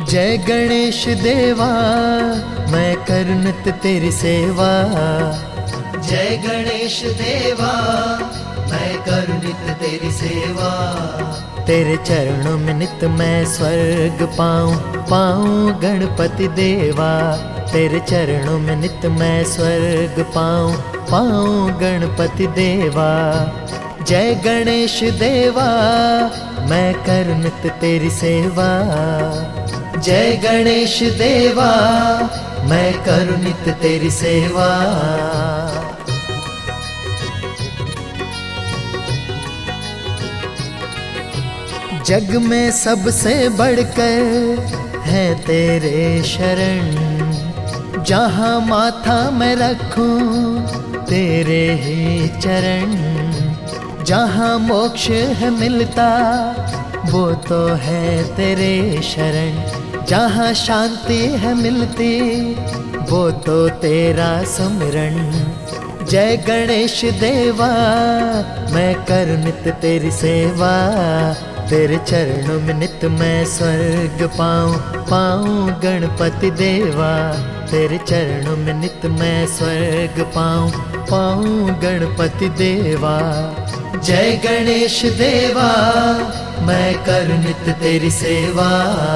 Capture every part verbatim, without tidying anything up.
जय गणेश देवा मैं करूं नित तेरी सेवा। जय गणेश देवा मैं करूं नित तेरी सेवा। तेरे चरणों में नित मैं स्वर्ग पाऊं पाऊं गणपति देवा। तेरे चरणों में नित मैं स्वर्ग पाऊं पाऊं गणपति देवा। जय गणेश देवा मैं करूं नित तेरी सेवा। जय गणेश देवा मैं करूं नित तेरी सेवा। जग में सबसे बढ़कर है तेरे शरण। जहाँ माथा मैं रखूं तेरे ही चरण। जहाँ मोक्ष है मिलता वो तो है तेरे शरण। जहाँ शांति है मिलती वो तो तेरा सुमिरन। जय गणेश देवा मैं करूं नित तेरी सेवा। तेरे चरणों में नित मैं स्वर्ग पाऊं पाऊं गणपति देवा। तेरे चरणों में नित मैं स्वर्ग पाऊं पाऊं गणपति देवा। जय गणेश देवा मैं करूं नित तेरी सेवा।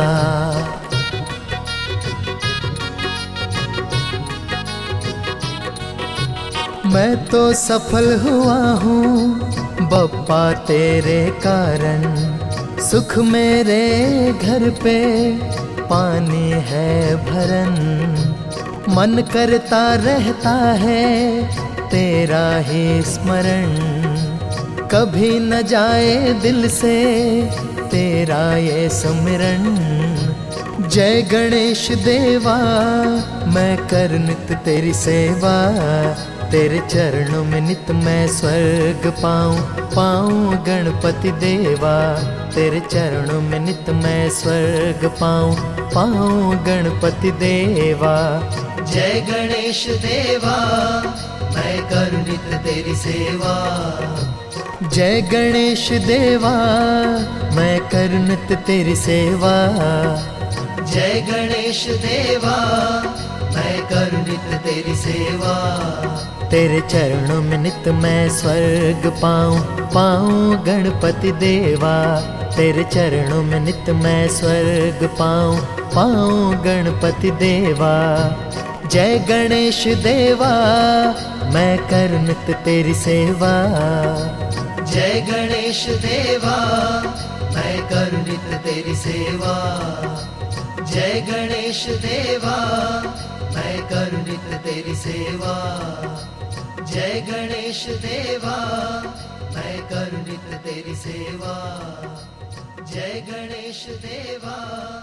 मैं तो सफल हुआ हूँ बप्पा तेरे कारण। सुख मेरे घर पे पानी है भरन। मन करता रहता है तेरा ही स्मरण। कभी न जाए दिल से तेरा ये सुमिरन। जय गणेश देवा मैं करूं नित तेरी सेवा। तेरे चरणों में नित मैं स्वर्ग पाऊं पाऊं गणपति देवा। तेरे चरणों में नित मैं स्वर्ग पाऊं पाऊं गणपति देवा। जय गणेश देवा मैं करूं नित तेरी सेवा। जय गणेश देवा मैं करूं नित तेरी सेवा। जय गणेश देवा मैं करूं नित तेरी सेवा। तेरे चरणों में नित मैं स्वर्ग पाऊं पाऊं गणपति देवा। तेरे चरणों में नित मैं स्वर्ग पाऊं पाऊं गणपति देवा। जय गणेश देवा मैं करूं नित तेरी सेवा। जय गणेश देवा मैं करूं नित तेरी सेवा। जय गणेश देवा मैं करूं नित तेरी सेवा। जय गणेश देवा मैं करूं नित तेरी सेवा। जय गणेश देवा।